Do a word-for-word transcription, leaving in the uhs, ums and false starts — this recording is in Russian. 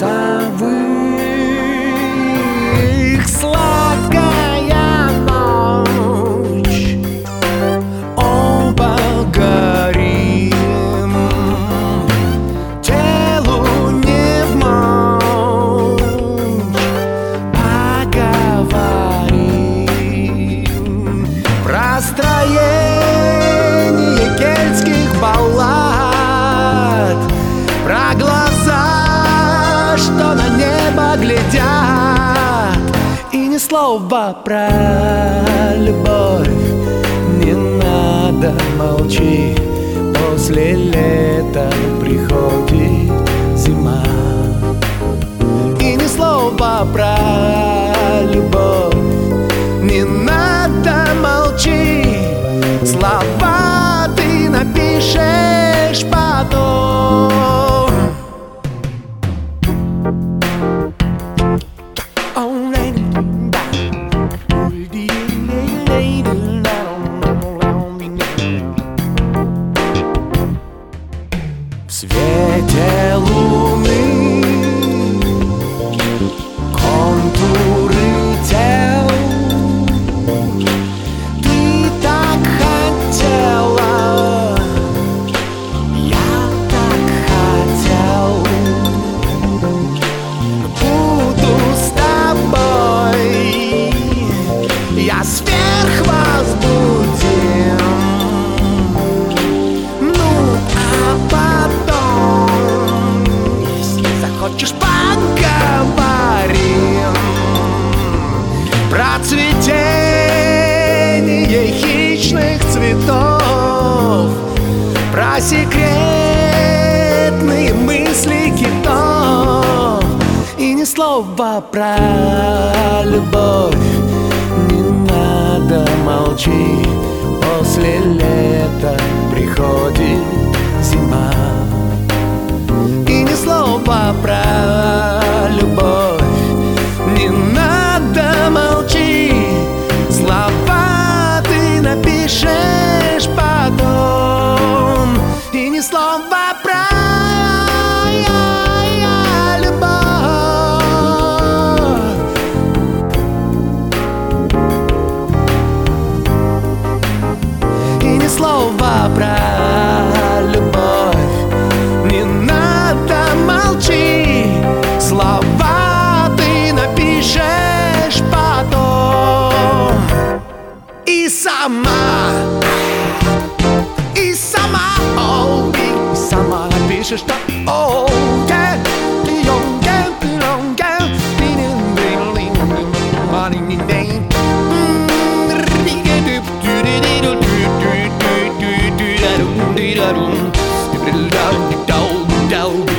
часовых. Сладкая ночь, оба горим, телу не в мочь поговорим про строение кельтских баллад, про глаза, что на небо глядят, и ни слова про любовь. Не надо, молчи, после лета приходит зима. И ни слова про любовь. Не надо, молчи, слова ты напишешь потом. В свете луны контуры тел, ты так хотела, я так хотел. Буду с тобой, я сверхвозбудим. Ну, а потом, если захочешь, поговорим про цветение хищных цветов, про секретные мысли китов. И ни слова про любовь. Не надо, молчи, после лета приходит зима. И ни слова про любовь. Не надо, молчи, слова ты напишешь потом. И ни слова про любовь. И ни слова про любовь. Не надо, молчи, слова ты напишешь потом. И сама, и сама, о, и сама напишешь, что о, yeah, yeah, yeah, yeah, yeah.